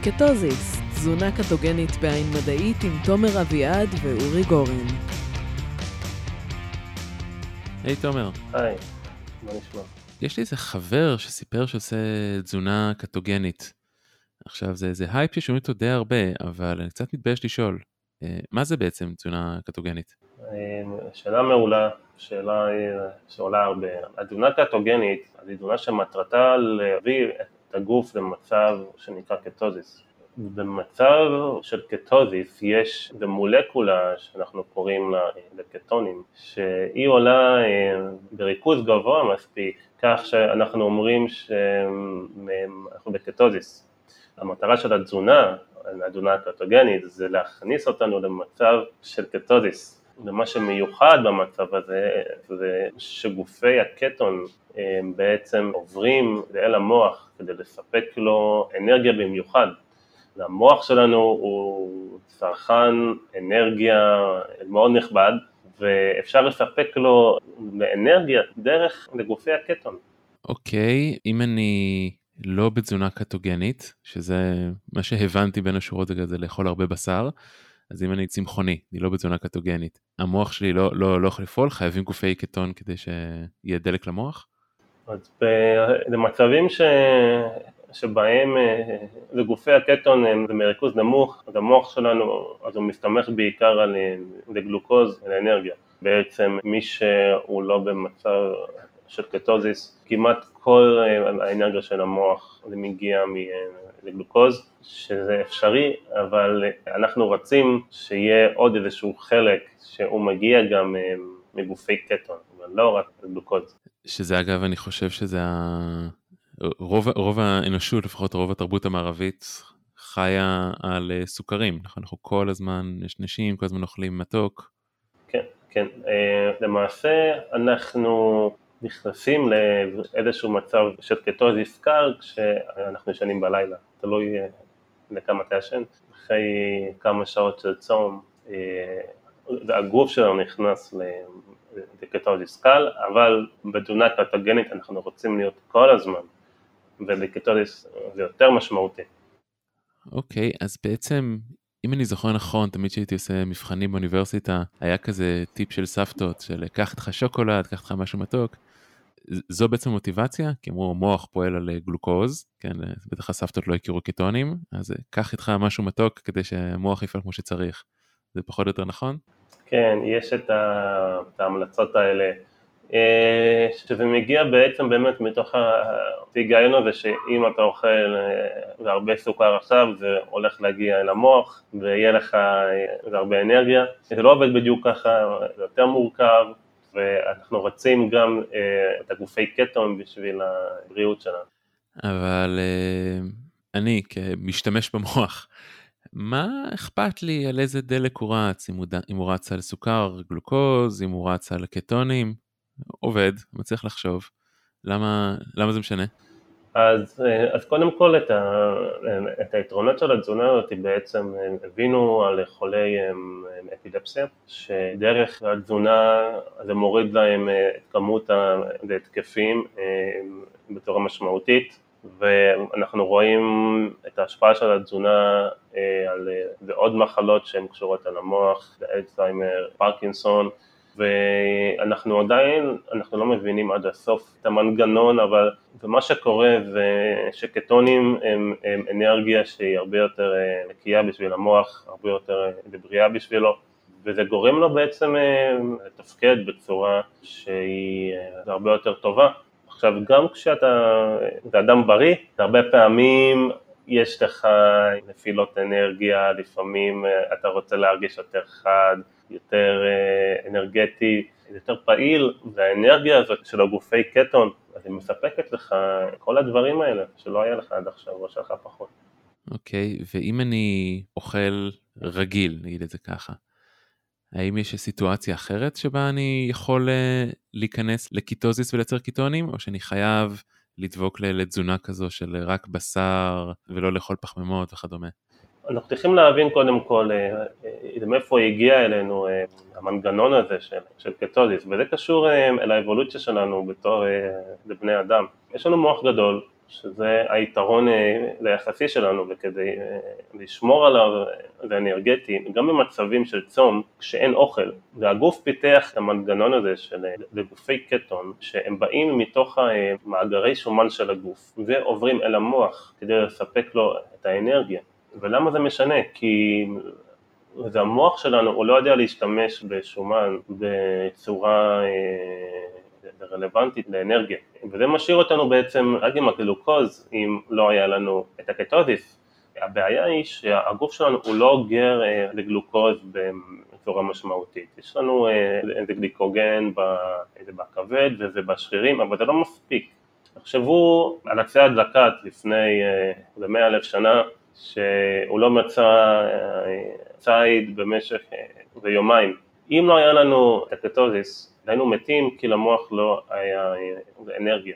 קטוזיס, תזונה קטוגנית בעין מדעית עם תומר אביעד ואורי גורן. היי תומר. היי, מה נשמע? יש לי איזה חבר שסיפר שעושה תזונה קטוגנית. עכשיו זה הייפ ששומעים אותו די הרבה, אבל אני קצת מתבייש לשאול, מה זה בעצם תזונה קטוגנית? שאלה מעולה, שאלה שעולה הרבה. התזונה קטוגנית, היא תזונה שמטרתה להביא את הגוף למצב שנקרא קטוזיס. במצב של קטוזיס יש במולקולה שאנחנו קוראים לה לקטונים, שהיא עולה בריכוז גבוה מספיק, כך שאנחנו אומרים שאנחנו בקטוזיס. המטרה של התזונה הקטוגנית זה להכניס אותנו למצב של קטוזיס. ומה שמיוחד במצב הזה זה שגופי הקטון בעצם עוברים אל המוח כדי לספק לו אנרגיה במיוחד. המוח שלנו הוא צרכן אנרגיה מאוד נכבד, ואפשר לספק לו אנרגיה דרך לגופי הקטון. אוקיי, אם אני לא בתזונה קטוגנית, שזה מה שהבנתי בין השורות זה לאכול הרבה בשר, אז אם אני צמחוני, אני לא בתזונה קטוגנית, המוח שלי לא יכול לפעול, חייבים גופי קטון כדי שיהיה דלק למוח? אז במצבים שבהם לגופי הקטון הם מריכוז נמוך, אז המוח שלנו, אז הוא מסתמך בעיקר על גלוקוז, על אנרגיה. בעצם מי שהוא לא במצב של קטוזיס, כמעט כל האנרגיה של המוח זה מגיע לגלוקוז, שזה אפשרי, אבל אנחנו רוצים שיהיה עוד איזשהו חלק שהוא מגיע גם מגופי קטון, אבל לא רק גלוקוז. שזה אגב אני חושב שזה רוב האנושות, לפחות רוב התרבות המערבית, חיה על סוכרים, אנחנו כל הזמן נשנשים, כל הזמן אוכלים מתוק. כן, למעשה אנחנו נכנסים לאיזשהו מצב של קטוזיס קל כשאנחנו ישנים בלילה, תלוי לכמה אתה ישן, אחרי כמה שעות של צום, הגוף שלנו נכנס לקטוזיס קל, אבל בתזונה קטוגנית אנחנו רוצים להיות כל הזמן, ובקטוזיס זה יותר משמעותי. אוקיי, אז בעצם אם אני זוכר נכון, תמיד שהייתי עושה מבחנים באוניברסיטה, היה כזה טיפ של סבתות, של קח איתך שוקולד, קח איתך משהו מתוק. זו בעצם מוטיבציה, כי אמרו, מוח פועל על גלוקוז, כן, בטח הסבתות לא הכירו קטונים, אז קח איתך משהו מתוק כדי שהמוח יפעל כמו שצריך. זה פחות או יותר נכון? כן, יש את ההמלצות האלה, שזה מגיע בעצם באמת מתוך ההיגיון הזה שאם אתה אוכל הרבה סוכר עכשיו זה הולך להגיע אל המוח ויהיה לך הרבה אנרגיה. זה לא עובד בדיוק ככה, זה יותר מורכב, ואנחנו רוצים גם את הגופי קטון בשביל הבריאות שלנו. אבל אני כמשתמש במוח, מה אכפת לי על איזה דלק הוא רץ, אם הוא רץ על סוכר, גלוקוז, אם הוא רץ על קטונים? עובד, מצליח לחשוב. למה זה משנה? אז קודם כל את היתרונות של התזונה הזאת בעצם הבינו על חולי אפילפסיה, שדרך התזונה זה מוריד להם את כמות ההתקפים בצורה משמעותית, ואנחנו רואים את ההשפעה של התזונה על עוד מחלות שהן קשורות על המוח, אלצהיימר, פרקינסון, ואנחנו עדיין, אנחנו לא מבינים עד הסוף את המנגנון, אבל מה שקורה זה שקטונים הם אנרגיה שהיא הרבה יותר נקייה בשביל המוח, הרבה יותר בריאה בשבילו, וזה גורם לו בעצם לתפקד בצורה שהיא הרבה יותר טובה. עכשיו גם כשאתה אדם בריא, הרבה פעמים יש לך נפילות אנרגיה, לפעמים אתה רוצה להרגיש יותר חד, יותר אנרגטי, יותר פעיל, והאנרגיה הזאת של הגופי קטון, אז היא מספקת לך כל הדברים האלה שלא היה לך עד עכשיו או שלך פחות. אוקיי, ואם אני אוכל רגיל, נגיד את זה ככה, האם יש סיטואציה אחרת שבה אני יכול להיכנס לקיטוזיס ולייצר קיטונים, או שאני חייב לדבוק לתזונה כזו של רק בשר ולא לאכול פחמימות וכדומה? אנחנו צריכים להבין קודם כל מאיפה הגיע אלינו המנגנון הזה של קטוזיס, וזה קשור אל האבולוציה שלנו בתור לבני אדם. יש לנו מוח גדול שזה היתרון ליחסי שלנו, וכדי לשמור עליו ואנרגטי, גם במצבים של צום, כשאין אוכל, והגוף פיתח את המנגנון הזה של לגופי קטון, שהם באים מתוך מאגרי שומן של הגוף, ועוברים אל המוח כדי לספק לו את האנרגיה. ולמה זה משנה? כי זה המוח שלנו, הוא לא יודע להשתמש בשומן בצורה רלוונטית לאנרגיה, וזה משאיר אותנו בעצם רק עם הגלוקוז אם לא היה לנו את הקטוזיס. הבעיה היא שהגוף שלנו הוא לא אוגר לגלוקוז בצורה משמעותית, יש לנו איזה גליקוגן בכבד וזה בשרירים, אבל זה לא מספיק. תחשבו על עצי הדלקת לפני 100,000 שנה, שהוא לא מצא ציד במשך יומיים. אם לא היה לנו את הקטוזיס, היינו מתים כי למוח לא היה אנרגיה.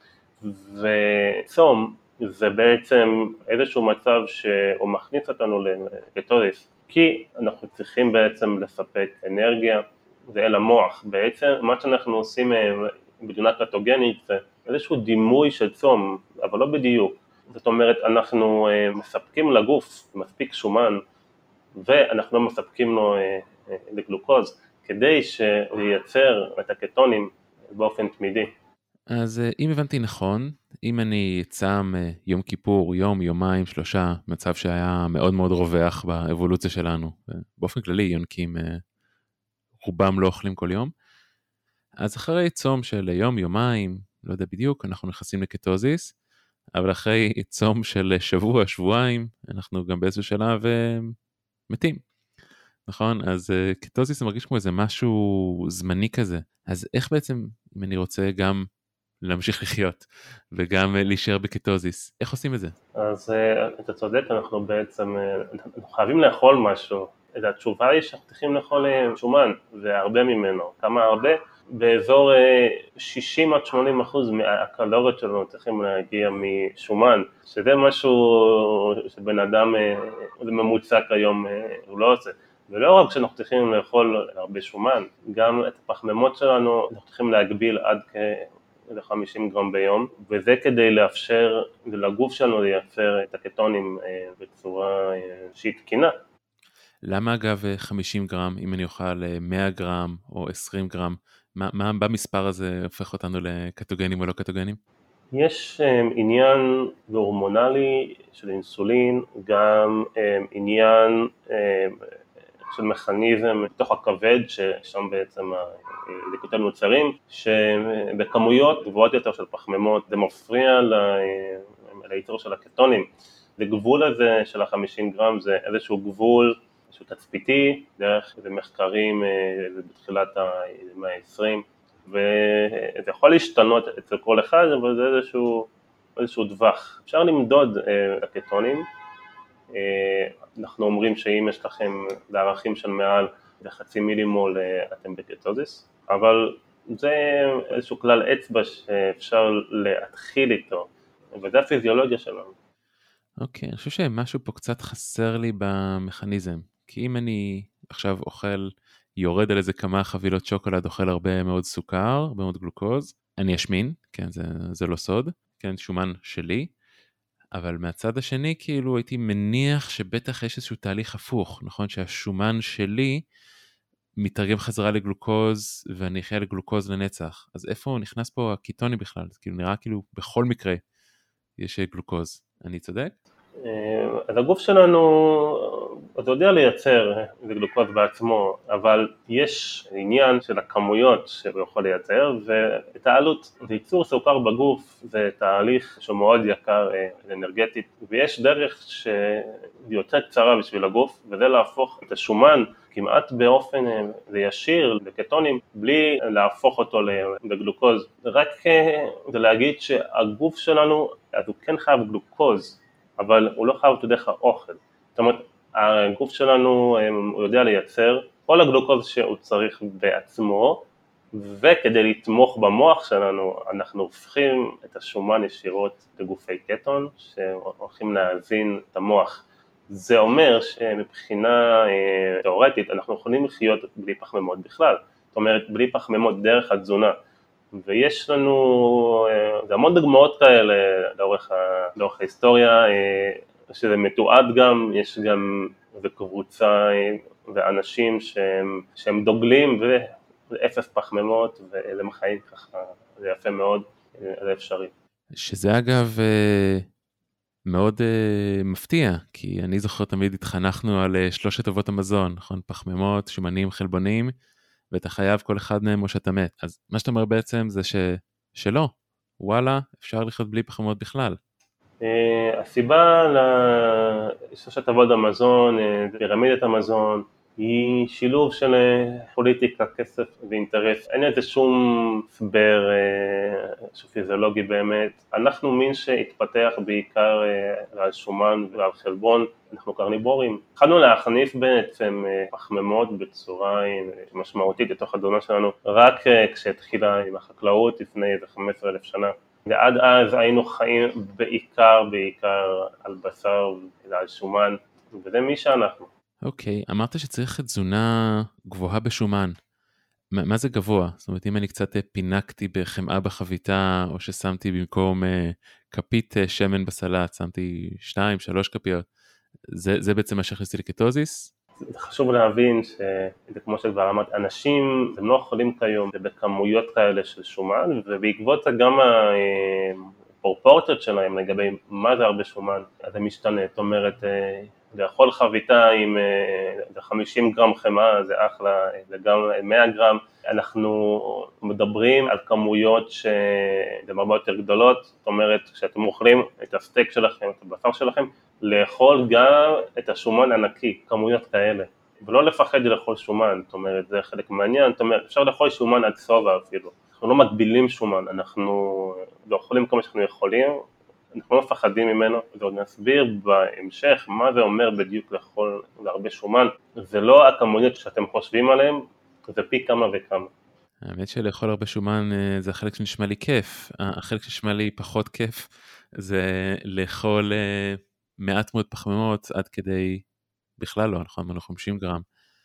וצום זה בעצם איזשהו מצב שהוא מכניס אותנו לקטוזיס, כי אנחנו צריכים בעצם לספק אנרגיה, זה אל המוח. בעצם מה שאנחנו עושים בתזונה קטוגנית זה איזשהו דימוי של צום, אבל לא בדיוק. זאת אומרת, אנחנו מספקים לגוף מספיק שומן, ואנחנו לא מספקים לו לגלוקוז, כדי שייצר את הקטונים באופן תמידי. אז אם הבנתי נכון, אם אני צם יום כיפור, יום, יומיים, 3, מצב שהיה מאוד מאוד רווח באבולוציה שלנו, באופן כללי יונקים רובם לא אוכלים כל יום, אז אחרי צום של יום, יומיים, לא יודע בדיוק, אנחנו נכנסים לקטוזיס, אבל אחרי צום של שבוע, שבועיים, אנחנו גם באיזשהו שלב מתים. נכון? אז קטוזיס זה מרגיש כמו איזה משהו זמני כזה. אז איך בעצם, אם אני רוצה גם להמשיך לחיות, וגם להישאר בקטוזיס, איך עושים את זה? אז אתה צודק, אנחנו בעצם חייבים לאכול משהו. התשובה היא שאנחנו צריכים לאכול שומן, והרבה ממנו. כמה הרבה? באזור 60-80% מהקלוריות שלנו צריכים להגיע משומן, שזה משהו שבן אדם, זה ממוצע כיום, הוא לא עושה. ולא רק שאנחנו צריכים לאכול הרבה שומן, גם את הפחמימות שלנו אנחנו צריכים להגביל עד כ-50 גרם ביום, וזה כדי לאפשר לגוף שלנו לייצר את הקטונים בצורה שהיא תקינה. למה אגב 50 גרם, אם אני אוכל 100 גרם או 20 גרם, מה במספר הזה הופך אותנו לקטוגנים או לא קטוגנים? יש עניין הורמונלי של אינסולין, גם עניין של מכניזם בתוך הכבד, ששם בעצם הדלקות נוצרים, שבכמויות גבוהות יותר של פחמימות, זה מפריע לייצור של הקטונים. הגבול הזה של ה-50 גרם זה איזשהו גבול שהוא תצפיתי, דרך איזה מחקרים בתחילת המאה ה-20, וזה יכול להשתנות אצל כל אחד, אבל זה איזשהו דווח. אפשר למדוד את הקטונים, אנחנו אומרים שאם יש לכם לערכים של מעל לחצי מילימול אתם בקטוזיס, אבל זה איזשהו כלל אצבע שאפשר להתחיל איתו, וזה הפיזיולוגיה שלנו. אוקיי, אני חושב שמשהו פה קצת חסר לי במכניזם, כי אם אני עכשיו אוכל, יורד על איזה כמה חבילות שוקולד, אוכל הרבה מאוד סוכר, הרבה מאוד גלוקוז, אני אשמין, כן, זה לא סוד, כן, שומן שלי, אבל מהצד השני כאילו הייתי מניח שבטח יש איזשהו תהליך הפוך, נכון? שהשומן שלי מתרגם חזרה לגלוקוז ואני אחיה לגלוקוז לנצח. אז איפה נכנס פה הקיטוני בכלל? זה כאילו נראה כאילו בכל מקרה יש גלוקוז. אני צודק? אז הגוף שלנו, אתה יודע לייצר גלוקוז בעצמו, אבל יש עניין של הכמויות שהוא יכול לייצר, ואת העלות, ייצור סוכר בגוף זה תהליך שהוא מאוד יקר אנרגטית, ויש דרך שיותר קצרה בשביל הגוף, וזה להפוך את השומן כמעט באופן ישיר לקטונים, בלי להפוך אותו לגלוקוז. רק זה להגיד שהגוף שלנו, אז הוא כן חייב גלוקוז, אבל הוא לא חייב אותו דרך האוכל. זאת אומרת, הגוף שלנו הוא יודע לייצר כל הגלוקוז שהוא צריך בעצמו, וכדי לתמוך במוח שלנו, אנחנו הופכים את השומן ישירות לגופי קטון, שהולכים להזין את המוח. זה אומר שמבחינה תיאורטית, אנחנו יכולים לחיות בלי פחמימות בכלל. זאת אומרת, בלי פחמימות דרך התזונה, ויש לנו, זה המון דוגמאות כאלה לאורך ההיסטוריה, שזה מתועד גם, יש גם קבוצה ואנשים שהם דוגלים ואפס פחמימות, ואלה חיים ככה, זה יפה מאוד, זה אפשרי. שזה אגב מאוד מפתיע, כי אני זוכר תמיד התחנכנו על 3 אבות המזון, נכון? פחמימות, שומנים, חלבונים, ואתה חייב כל אחד מהם או שאתה מת. אז מה שאתה אומר בעצם זה שלא, וואלה, אפשר לחיות בלי פחמימות בכלל. הסיבה ל3 אבות המזון, פירמידת המזון, היא שילוב של פוליטיקה, כסף ואינטרס. אין איזה שום הסבר פיזיולוגי באמת. אנחנו מין שהתפתח בעיקר על שומן ועל חלבון, אנחנו קרניבורים. התחלנו להכניס בעצם פחמימות בצורה משמעותית לתוך התזונה שלנו, רק כשהתחילה עם החקלאות לפני איזה 15,000 שנה. ועד אז היינו חיים בעיקר על בשר ועל שומן, וזה מי שאנחנו. אוקיי, אמרת שצריך תזונה גבוהה בשומן. מה זה גבוה? זאת אומרת, אם אני קצת פינקתי בחמאה בחביתה, או ששמתי במקום כפית שמן בסלט, שמתי 2-3 כפיות, זה בעצם מה שהכניסתי לקטוזיס? חשוב להבין שזה כמו שכבר אמרת, אנשים הם לא אוכלים כיום בכמויות כאלה של שומן, ובעקבות זה גם הפרופורציות שלהם לגבי מה זה הרבה שומן, אז זה משתנה. זאת אומרת, לאכול חביתה עם 50 גרם חמאה זה אחלה, וגם 100 גרם, אנחנו מדברים על כמויות שהן הרבה יותר גדולות. זאת אומרת, כשאתם אוכלים את הסטייק שלכם, את הבשר שלכם, לאכול גם את השומן הנקי, כמויות כאלה, ולא לפחד לאכול שומן. זאת אומרת, זה חלק מעניין. זאת אומרת, אפשר לאכול שומן עד סובה אפילו, אנחנו לא מגבילים שומן, אנחנו לא אוכלים כמו שאנחנו יכולים, אנחנו לא מפחדים ממנו, ועוד נסביר בהמשך מה זה אומר בדיוק לאכול להרבה שומן. זה לא הכמויות שאתם חושבים עליהם, זה פי כמה וכמה. האמת שלאכול הרבה שומן זה החלק שנשמע לי כיף, החלק שנשמע לי פחות כיף זה לאכול מעט מאוד פחמימות עד כדי בכלל לא, אנחנו 50 גרם.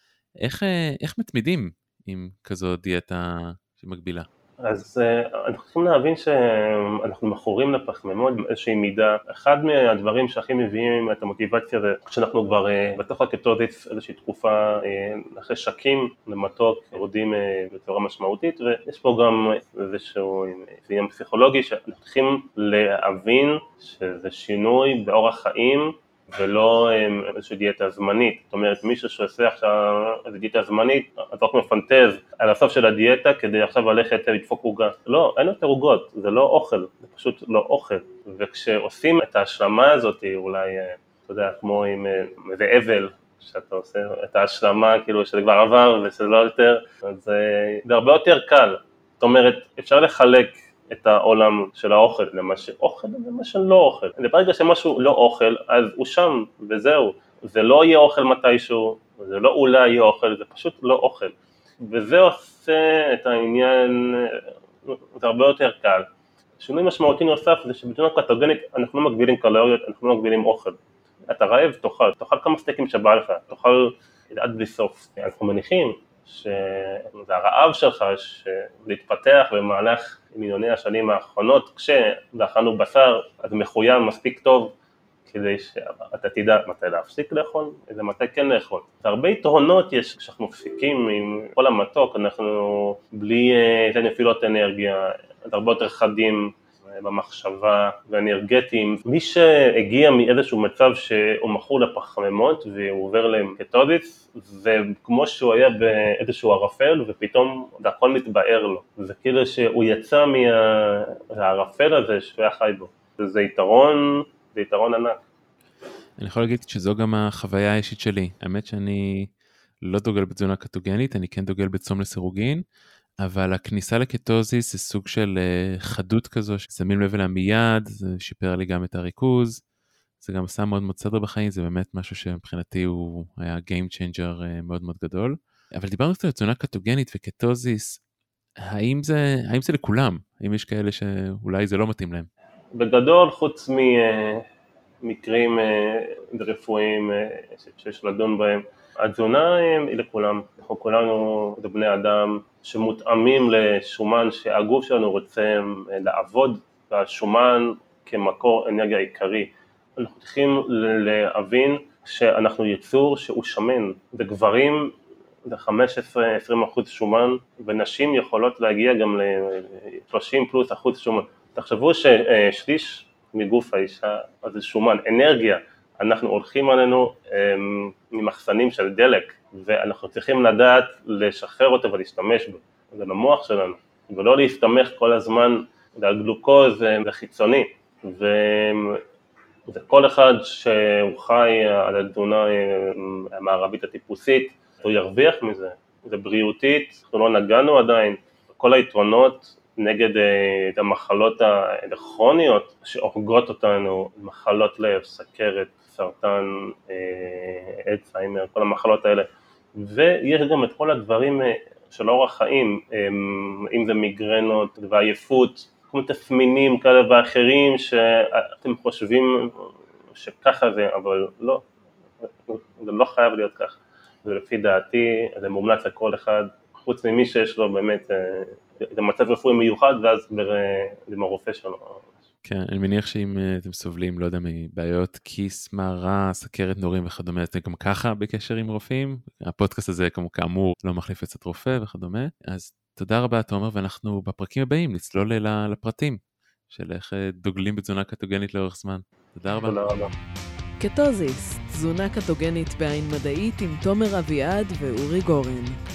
איך מתמידים עם כזו דיאטה שמגבילה? אז אנחנו צריכים להבין שאנחנו מכורים לפחמימות באיזושהי מידה. אחד מהדברים שהכי מביאים את המוטיבציה זה כשאנחנו כבר בתוך הקטוזיס איזושהי תקופה אחרי שקים למתוק יורדים בצורה משמעותית, ויש פה גם איזשהו עניין פסיכולוגי שאנחנו צריכים להבין שזה שינוי באורח חיים ולא איזושהי דיאטה זמנית. זאת אומרת, מישהו שעושה עכשיו איזו דיאטה זמנית, אז רק מפנטז על הסוף של הדיאטה כדי עכשיו ללכת לדפוק עוגה. לא, אין יותר עוגות, זה לא אוכל, זה פשוט לא אוכל. וכשעושים את ההשלמה הזאת, אולי, אתה יודע, כמו עם איזה אבל, שאתה עושה את ההשלמה, כאילו שזה כבר עבר ושזה לא יותר, אז זה הרבה יותר קל. זאת אומרת, אפשר לחלק את העולם של האוכל למה שאוכל ולמה שלא אוכל. ברגע שמשהו לא אוכל, אז הוא שם וזהו. זה לא יהיה אוכל מתישהו, זה לא אולי יהיה אוכל, זה פשוט לא אוכל. וזה עושה את העניין, זה הרבה יותר קל. שינוי משמעותי נוסף זה שבתזונה קטוגנית אנחנו לא מגבילים קלוריות, אנחנו לא מגבילים אוכל. אתה רעב, תאכל כמה סטייקים שבא לך, תאכל עד בלי סוף. אנחנו מניחים שזה הרעב שלך להתפתח במהלך מיליוני השנים האחרונות, כשאכלנו בשר אז מחוים מספיק טוב כדי שאתה תדע מתי להפסיק לאכול ומתי כן לאכול. והרבה יתרונות יש כשאנחנו מפסיקים עם כל המתוק, אנחנו בלי נפילות אנרגיה, הרבה יותר חדים במחשבה ואנרגטיים. מי שהגיע מאיזשהו מצב שהוא מכור לפחמימות והוא עובר לקטוזיס, זה כמו שהוא היה באיזשהו ערפל ופתאום הכל מתבאר לו. זה כאילו שהוא יצא מהערפל הזה שהוא היה חי בו. זה יתרון ענק. אני יכול להגיד שזו גם החוויה האישית שלי. האמת שאני לא דוגל בתזונה קטוגנית, אני כן דוגל בצום לסירוגין, אבל הכניסה לקטוזיס זה סוג של חדות כזו, ששמים לב אליה מיד, זה שיפר לי גם את הריכוז, זה גם עשה מאוד מאוד סדר בחיים, זה באמת משהו שמבחינתי הוא היה game changer מאוד מאוד גדול. אבל דיברנו קצת על תזונה קטוגנית וקטוזיס, האם זה לכולם? האם יש כאלה שאולי זה לא מתאים להם? בגדול, חוץ מקרים רפואיים שיש לדון בהם. התזונה היא לכולם, אנחנו כולנו בני אדם שמותאמים לשומן שהגוף שלנו רוצה לעבוד, והשומן כמקור אנרגיה עיקרי. אנחנו צריכים להבין שאנחנו יצור שהוא שמן, בגברים זה 15-20% שומן, ונשים יכולות להגיע גם ל-30+% שומן. תחשבו ששליש מגוף האישה זה שומן, אנרגיה, אנחנו הולכים עלינו ממחסנים של דלק, ואנחנו צריכים לדעת לשחרר אותו ולהשתמש בו, זה למוח שלנו, ולא להסתמך כל הזמן על גלוקוז וחיצוני, וכל אחד שהוא חי על התזונה המערבית הטיפוסית, הוא ירוויח מזה, זה בריאותית, אנחנו לא נגענו עדיין, כל היתרונות נגד המחלות הכרוניות שהורגות אותנו, מחלות לב, סכרת, סרטן, אלצהיימר, כל המחלות האלה, ויש גם את כל הדברים של אורח חיים, אם זה מיגרנות ועייפות, כמו תסמינים כאלה ואחרים שאתם חושבים שככה זה, אבל לא, זה לא חייב להיות ככה. ולפי דעתי זה מומלץ לכל אחד, חוץ ממי שיש לו באמת זה מצב רפואי מיוחד, ואז עם הרופא שלו. כן, אני מניח שאם אתם סובלים, לא יודע, מבעיות כיס, מרה, סכרת נורים וכדומה, אתם גם ככה בקשר עם רופאים. הפודקאסט הזה כאמור לא מחליף עצת רופא וכדומה. אז תודה רבה תומר, ואנחנו בפרקים הבאים נצלול לפרטים של איך דוגלים בתזונה קטוגנית לאורך זמן. תודה רבה. תודה רבה. קטוזיס, תזונה קטוגנית בעין מדעית עם תומר אביעד ואורי גורן.